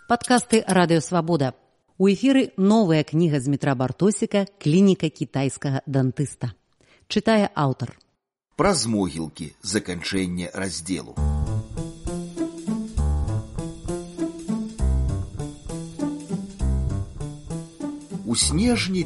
Падкасты «Радыё Свабода». У эфіры новая кніга Змітра Бартосіка «Клініка кітайскага дантыста». Чытае аўтар. Праз могілкі. Заканчэнне раздзелу. У снежні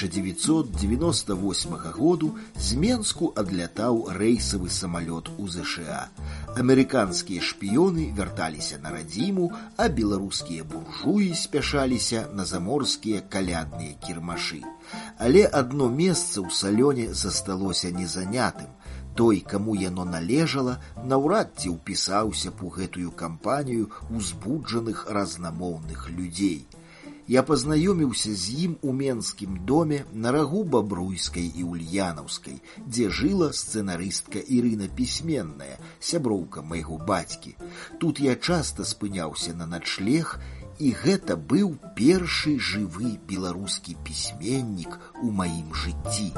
1998 году з Менску адлятаў рэйсавы самалёт у ЗША. Амерыканскія шпіёны вярталіся на радзіму, а беларускія буржуі спяшаліся на заморскія калядныя кірмашы. Але адно месца ў салёне засталося незанятым. Той, каму яно належала, наўрад ці ўпісаўся б у гэтую кампанію узбуджаных разнамоўных людзей. Я пазнаёміўся з ім у менскім доме на рагу Бабруйскай і Ульянаўскай, дзе жыла сцэнарыстка Ірына Пісьменная, сяброўка майго бацькі. Тут я часта спыняўся на начлег, і гэта быў першы жывы беларускі пісьменнік у маім жыцці.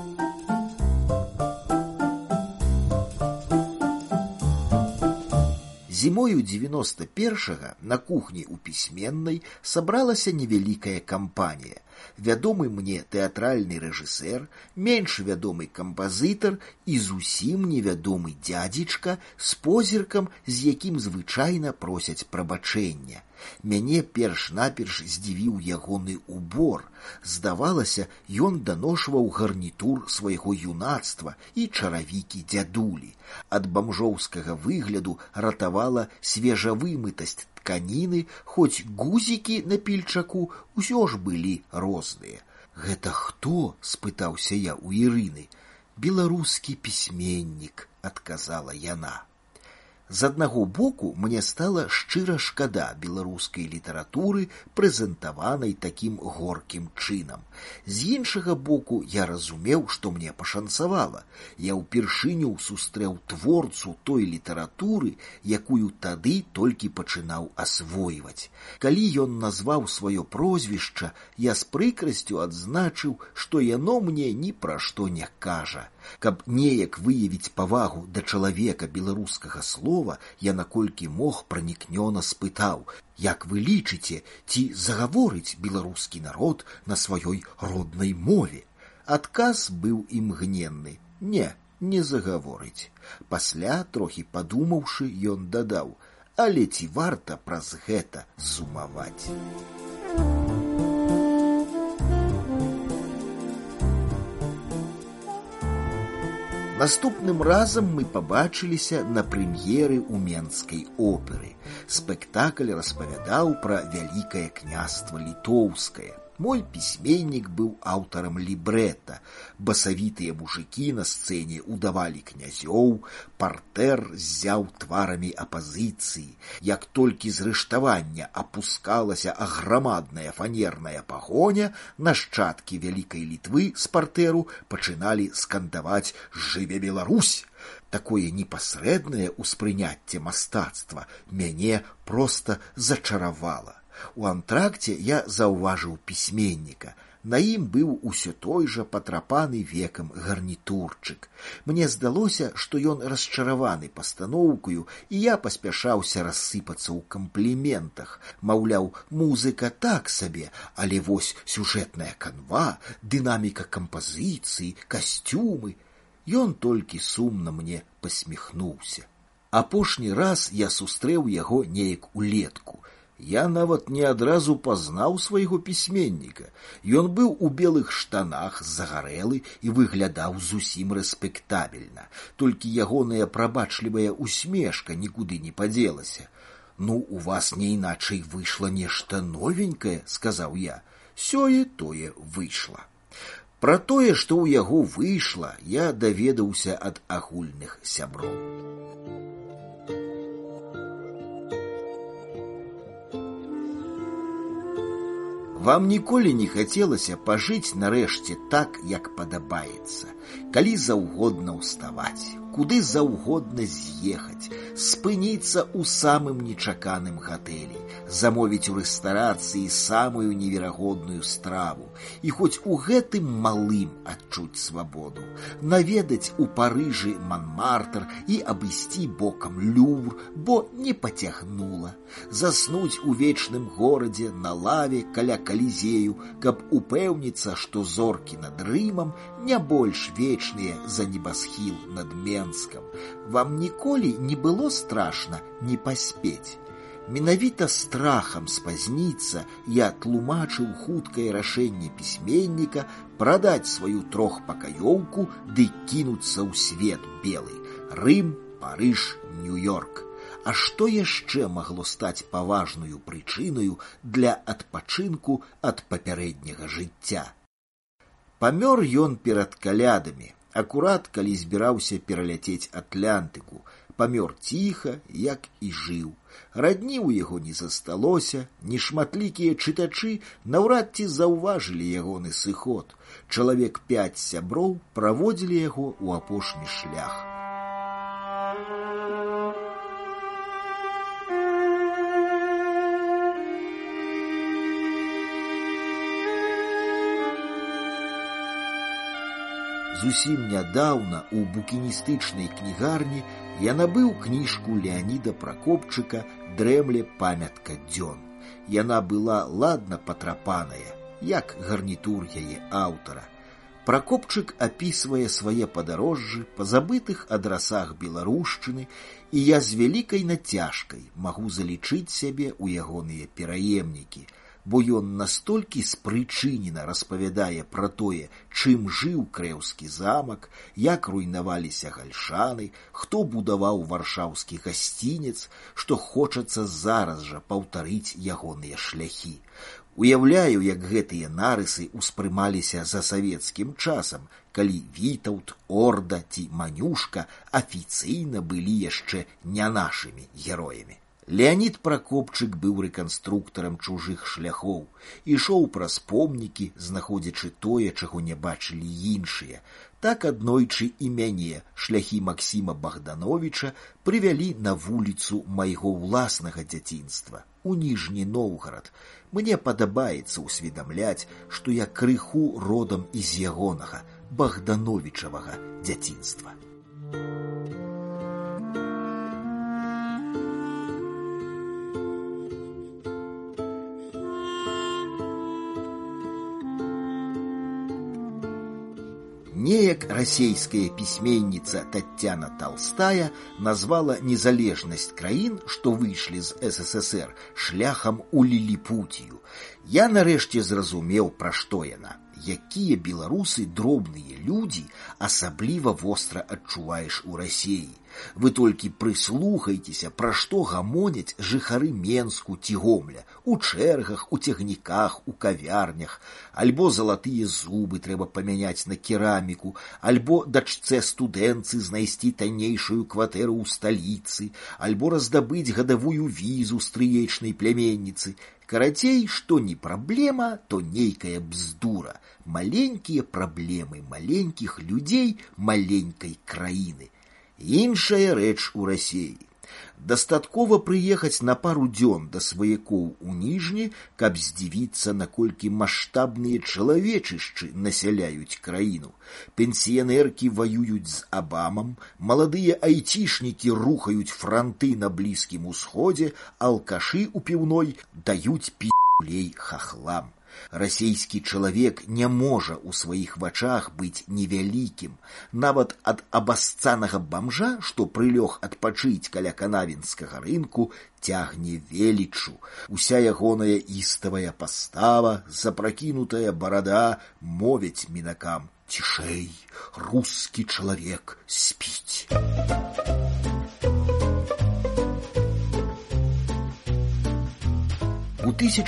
Зімою 91-го на кухні у Пісьменнай сабралася невялікая кампанія. Вядомы мне тэатральны рэжысэр, менш вядомы кампазітар і зусім невядомы дзядзечка з позіркам, з якім звычайна просяць прабачэння. Мяне перш-наперш здзівіў ягоны убор. Здавалася, ён даношваў гарнітур свайго юнацтва і чаравікі дзядулі. Ад бамжоўскага выгляду ратавала свежавымытасць тканіны, хоць гузікі на пільчаку ўсё ж былі розныя. «Гэта хто?» – спытаўся я ў Ірыны. «Беларускі пісьменнік», – адказала яна. З аднаго боку мне стала шчыра шкада беларускай літаратуры, прэзентаванай такім горкім чынам. З іншага боку я разумеў, што мне пашанцавала. Я ўпершыню сустрэў творцу той літаратуры, якую тады толькі пачынаў асвойваць. Калі ён назваў сваё прозвішча, я з прыкрасцю адзначыў, што яно мне ні пра што не кажа. Каб неяк выявіць павагу да чалавека беларускага слова, я наколькі мог пранікнёна спытаў: «Як вы лічыце, ці загаворыць беларускі народ на сваёй роднай мове?» Адказ быў імгненны: «Не, не загаворыць». Пасля, трохі падумаўшы, ён дадаў: «Але ці варта праз гэта сумаваць?» Наступным разам мы пабачыліся на прэм'еры ў Менскай оперы. Спектакль распавядаў пра вялікае княства літоўскае. Мой пісьменнік быў аўтарам лібрэта. Басавітыя мужыкі на сцэне удавалі князёў, партэр ззяў тварамі апазіцыі. Як толькі з рыштавання апускалася аграмадная фанерная пагоня, нашчадкі вялікай Літвы з партэру пачыналі скандаваць «Жыве Беларусь!». Такое непасрэднае ўспрыняцце мастацтва мяне проста зачаравала. У антракце я заўважыў пісьменніка. На ім быў усё той жа патрапаны векам гарнітурчык. Мне здалося, што ён расчараваны пастаноўкаю, і я паспяшаўся рассыпацца ў кампліментах. Маўляў, музыка так сабе, але вось сюжэтная канва, дынаміка кампазіцыі, касцюмы. Ён толькі сумна мне пасміхнуўся. Апошні раз я сустрэў яго неяк улетку. Я нават не адразу пазнаў свайго пісьменніка. Ён быў у белых штанах, загарэлы і выглядаў зусім рэспектабельна. Толькі ягоная прабачлівая усмешка нікуды не падзелася. «Ну, у вас не іначай выйшла нешта новенькае», – сказаў я. «Сёе-тое выйшла». Пра тое, што ў яго выйшла, я даведаўся ад агульных сяброў. Вам ніколі не хацелася пажыць нарэшце так, як падабаецца, калі заўгодна ўставаць. куды заўгодна з'ехаць, спыніцца ў самым нечаканым гатэлі, замовіць у рэстарацыі самую неверагодную страву і хоць у гэтым малым адчуць свабоду, наведаць у Парыжы Манмартр і абысці бокам Лювр, бо не пацягнула, заснуць у вечным горадзе на лаве каля Калізею, каб упэўніцца, што зоркі над Рымам не больш вечныя за небасхіл над Менскам. Вам ніколі не было страшна не паспець? Менавіта страхам спазніцца я тлумачыў хуткае рашэнне пісьменніка прадаць сваю трохпакаёўку ды кінуцца ў свет белы. Рым, Парыж, Нью-Йорк. А што яшчэ магло стаць паважнаю прычынаю для адпачынку ад папярэдняга жыцця? Памёр ён перад калядамі, акурат калі збіраўся пераляцець Атлантыку. Памёр ціха, як і жыў. Радні ў яго не засталося, нешматлікія чытачы наўрад ці заўважылі ягоны сыход. Чалавек 5 сяброў праводзілі яго ў апошні шлях. Зусім нядаўна ў букіністычнай кнігарні я набыў кніжку Леаніда Пракопчыка «Дрэмле памятка дзён». Яна была ладна патрапаная, як гарнітур яе аўтара. Пракопчык апісвае свае падарожжы па забытых адрасах беларушчыны, і я з вялікай нацяжкай магу залічыць сябе ў ягоныя пераемнікі, бо ён настолькі спрычынена распавядае пра тое, чым жыў Крэўскі замак, як руйнаваліся гальшаны, хто будаваў варшаўскі гасцінец, што хочацца зараз жа паўтарыць ягоныя шляхі. Уяўляю, як гэтыя нарысы ўспрымаліся за савецкім часам, калі Вітаўт, Орда ці Манюшка афіцыйна былі яшчэ не нашымі героямі. Леанід Пракопчык быў рэканструктарам чужых шляхоў, ішоў праз помнікі, знаходзячы тое, чаго не бачылі іншыя. Так аднойчы і мяне, шляхі Максіма Богдановича, прывялі на вуліцу майго ўласнага дзяцінства, у Ніжні Новгарад. Мне падабаецца ўсведамляць, што я крыху родам з ягонага, Богдановичавага дзяцінства. Неяк расейская пісьменніца Таццяна Талстая назвала незалежнасць краін, што выйшлі з СССР, шляхам у ліліпутію. Я нарэшце зразумеў, пра што яна. Якія беларусы дробныя людзі асабліва востра адчуваеш у Расеі. Вы толькі прыслухайцеся, пра што гамоняць жыхары Менску ці Гомля, у чэргах, у цягніках, у кавярнях, альбо залатыя зубы трэба памяняць на кераміку, альбо дачцэ студэнцы знайсці таннейшую кватэру ў сталіцы, альбо раздабыць гадавую візу стрыечнай пляменніцы. Карацей, што не праблема, то нейкая бздура. Маленькія праблемы маленькіх людзей маленькай краіны. Іншая рэч у Расеі. Дастаткова прыехаць на пару дзён да сваякоў у Ніжні, каб здзівіцца, наколькі маштабныя чалавечышчы насяляюць краіну. Пенсіянеркі ваююць з Абамам, маладыя айцішнікі рухаюць франты на Блізкім Усходзе, алкашы ў піўной даюць пі***лей хахлам. Расейскі чалавек не можа ў сваіх вачах быць невялікім. Нават ад абасцанага бамжа, што прылёг адпачыць каля канавінскага рынку, цягне веліччу. Уся ягоная іставая пастава, запракінутая барада мовяць мінакам: «Цішэй, рускі чалавек спіць». У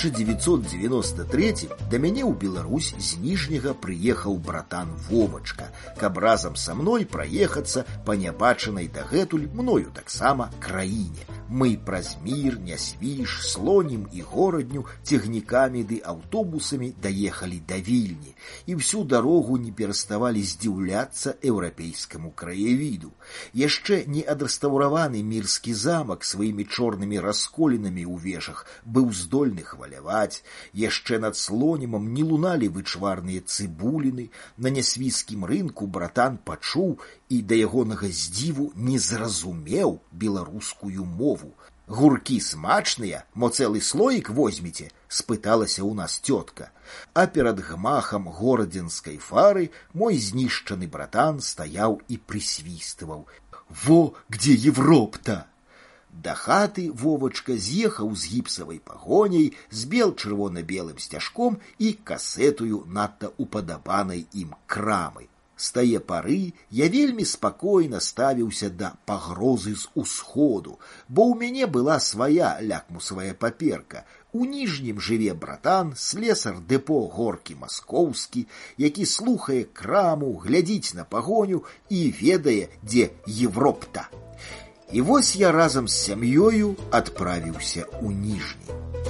1993 да мяне ў Беларусь з Ніжняга прыехаў братан Вовачка, каб разам са мной праехацца па нябачанай дагэтуль мною таксама краіне. Мы праз Мір, Нясвіж, Слонім і Горадню цягнікамі ды аўтобусамі даехалі да Вільні і всю дарогу не пераставалі здзіўляцца еўрапейскаму краявіду. Яшчэ не адрэстаўраваны мірскі замак сваімі чорнымі расколінамі ў вежах быў здольны хваляваць, яшчэ над Слонімам не луналі вычварныя цыбуліны, на нясвійскім рынку братан пачуў і да ягонага здзіву не зразумеў беларускую мову. «Гуркі смачныя, мо цэлы слоік возьмеце?» – спыталася ў нас цётка. А перад гмахам горадзенскай фары мой знішчаны братан стаяў і прысвістваў. «Во, где Европа-то!» Да хаты Вовачка з'ехаў з гіпсавай пагоняй, з бел-чырвона-белым сцяжком і касетую надта упадабанай ім крамы. З тае пары я вельмі спакойна ставіўся да пагрозы з усходу, бо ў мяне была свая лякмусавая паперка. У ніжнім жыве братан, слесар дэпо горкі маскоўскі, які слухае краму, глядзіць на пагоню і ведае, дзе Европа. І вось я разам з сям'ёю адправіўся ў ніжні.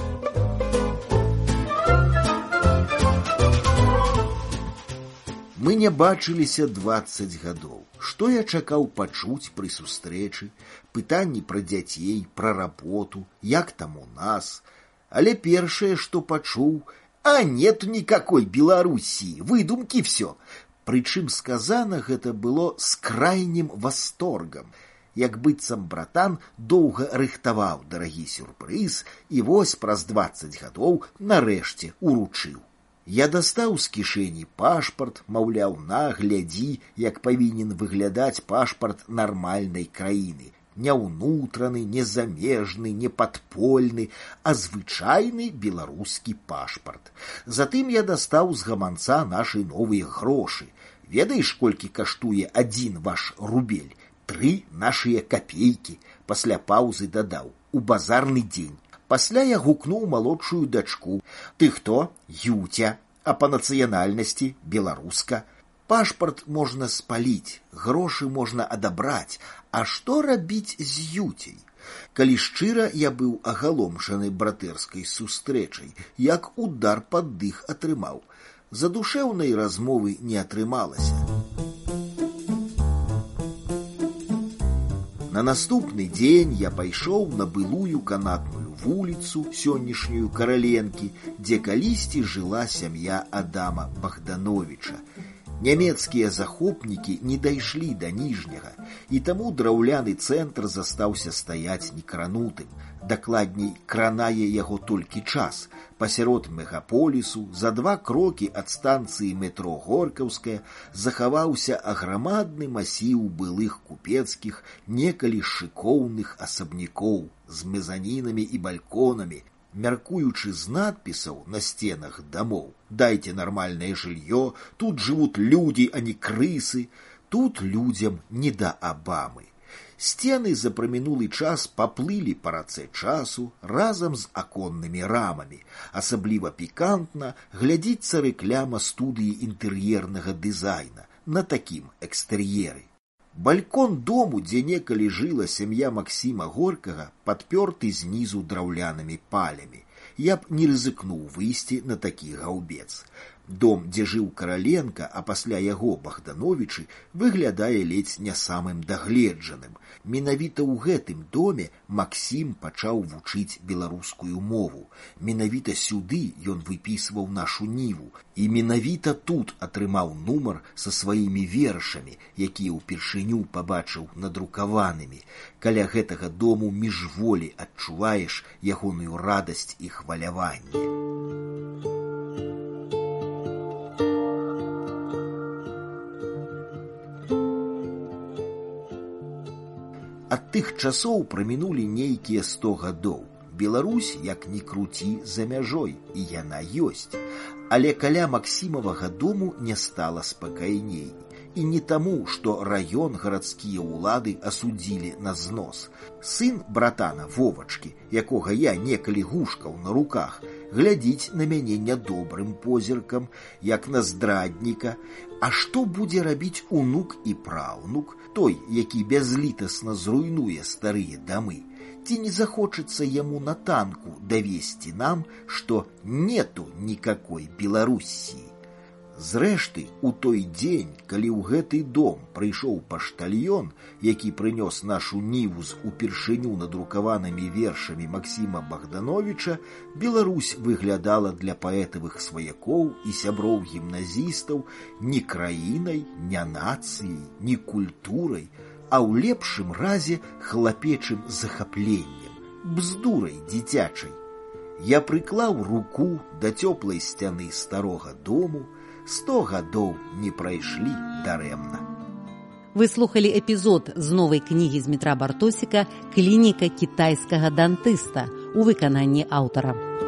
Мы не бачыліся 20 гадоў. Што я чакаў пачуць пры сустрэчы? Пытанні пра дзяцей, пра работу, як там у нас. Але першае, што пачуў, а нету никакой Беларусі, выдумкі всё. Прычым сказана гэта было з крайнім восторгам. Як быццам братан доўга рыхтаваў дарагі сюрпрыз і вось праз 20 гадоў нарэшце уручыў. Я дастаў з кішэні пашпарт, маўляў, на, глядзі, як павінен выглядаць пашпарт нармальнай краіны. Не ўнутраны, не замежны, не падпольны, а звычайны беларускі пашпарт. Затым я дастаў з гаманца нашы новыя грошы. Ведаеш, колькі каштуе 1 ваш рубель? 3 нашыя капейкі. Пасля паўзы дадаў: у базарны дзень. Пасля я гукнуў малодшую дачку. Ты хто? Ютя. А па нацыянальнасці беларуска. Пашпарт можна спаліць, грошы можна адабраць. А што рабіць з Юцей? Калі шчыра, я быў агаломшаны братэрскай сустрэчай, як удар пад дых атрымаў. Задушэўнай размовы не атрымалася. На наступны дзень я пайшоў на былую канатную вуліцу, сённяшнюю Караленкі, дзе калісьці жыла сям'я Адама Богдановича. Нямецкія захопнікі не дайшлі да ніжняга, і таму драўляны цэнтр застаўся стаяць некранутым. Дакладней, кранае яго толькі час. Пасярод мегаполісу, за 2 крокі ад станцыі метро Горкаўская, захаваўся аграмадны масіў былых купецкіх, некалі шыкоўных асабнякоў з мезанінамі і бальконамі, мяркуючы з надпісаў на сценах дамоў. Дайце нармальнае жыллё, тут жывут людзі, а не крысы. Тут людзям не да Абамы. Сцены за прамінулы час паплылі па рацэ часу разам з аконнымі рамамі. Асабліва пікантна глядзіцца рэкляма студыі інтэр'ернага дызайна на такім экстэр'еры. Балькон дому, дзе некалі жыла сям'я Максіма Горкага, падпёрты знізу драўлянымі палямі. Я б не рызыкнуў выйсці на такі гаўбец. Дом, дзе жыў Караленка, а пасля яго Богдановичы, выглядае ледзь не самым дагледжаным. Менавіта ў гэтым доме Максім пачаў вучыць беларускую мову. Менавіта сюды ён выпісваў нашу ніву. І менавіта тут атрымаў нумар са сваімі вершамі, якія ўпершыню пабачыў надрукаванымі. Каля гэтага дому міжволі адчуваеш ягоную радасць і хваляванне. Ад тых часоў прамінулі нейкія 100 гадоў. Беларусь, як ні круці, за мяжой, і яна ёсць. Але каля Максімавага дому не стала спакайней. І не таму, што раён гарадскія ўлады асудзілі на знос. Сын братана Вовачкі, якога я некалі гушкаў на руках, глядзіць на мяне нядобрым позіркам, як на здрадніка. А што будзе рабіць унук і праўнук, той, які бязлітасна зруйнуе старыя дамы? Ці не захочацца яму на танку давесці нам, што нету никакой Беларусі? Зрэшты, у той дзень, калі ў гэты дом прыйшоў паштальён, які прынёс нашу ніву з упершыню надрукаванымі вершамі Максіма Богдановича, Беларусь выглядала для паэтавых сваякоў і сяброў гімназістаў не краінай, не нацыяй, не культурай, а ў лепшым разе хлапечым захапленнем, бздурай дзіцячай. Я прыклаў руку да цёплай сцяны старога дому, 100 гадоў не прайшлі дарэмна. Вы слухалі эпізод з новай кнігі Змітра Бартосіка «Клініка кітайскага дантыста» у выкананні аўтара.